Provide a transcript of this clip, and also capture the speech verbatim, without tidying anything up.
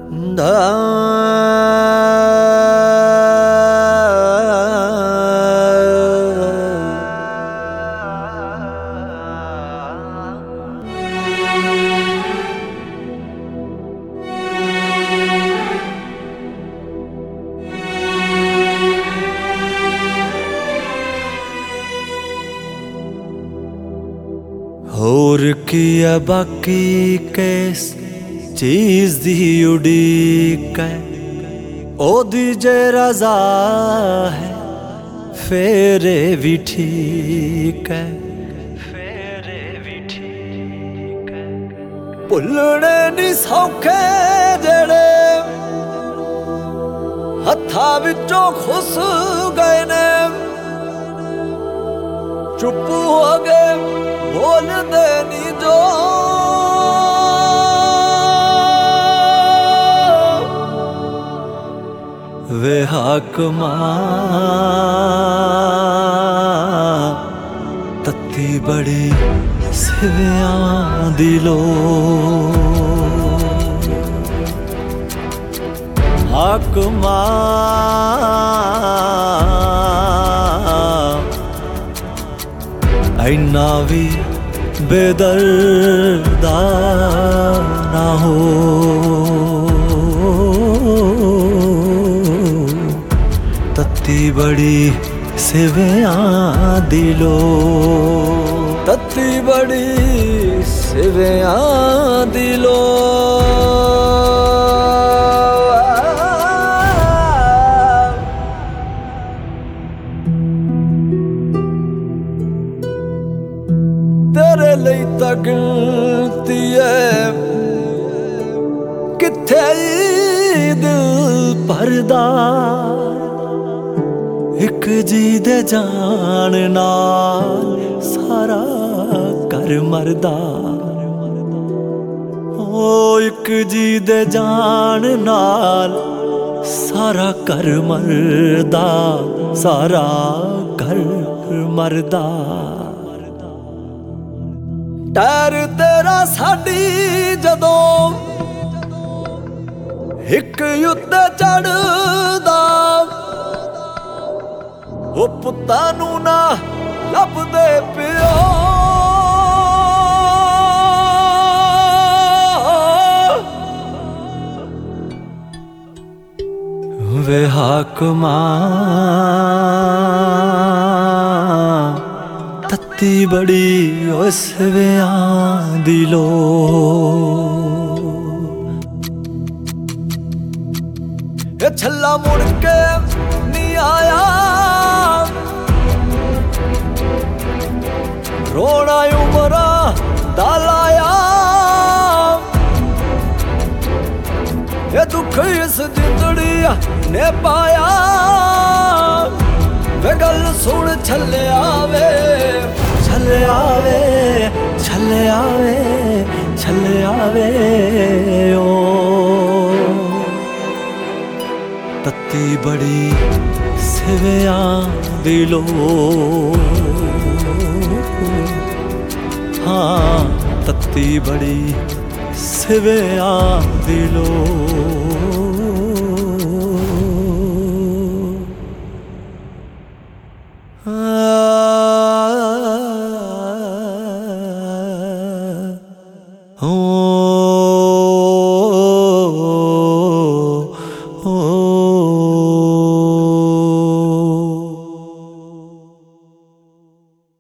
होर किया बाकी किस चीज दी उड़ीक है, ओदी जे रज़ा है फेरे भी ठीक है, फेरे भी ठीक है। भुलने नी सौखे जेड़े हत्था विचों खुस गए ने, चुप हो गए बोल देनी जो वे हाकमा तत्ती बड़ी सिवियां दिलो हाकमा इन्ना भी बेदर्दा ना हो, तत्ती बड़ी सिवियां दिलो, तत्ती बड़ी सिवियां दिलो। तेरे लिए तां गिनती है किथे दिल भरदा, एक जी दे जान नाल सारा घर मरदा, ओ एक जी दे जान नाल सारा घर मरदा, सारा घर मरदा। टैर तेरा साडी जदों हिक उत्ते चढ़दा, ओ पुत्तां नूं ना लभदे पिओ, वे हाकमा तत्ती बड़ी ओ सिवियां दिलो, ये छल्ला मुड़ के नहीं आया, रोना उमरा दालाया, ये दुख इस जिंदड़ी ने पाया, वे गल सुन छले आवे छले आवे छले आवे छले आवे ओ, तत्ती बड़ी सिवियां दिलो, हाँ तत्ती बड़ी सिवियां दिलो। Oh, oh, oh.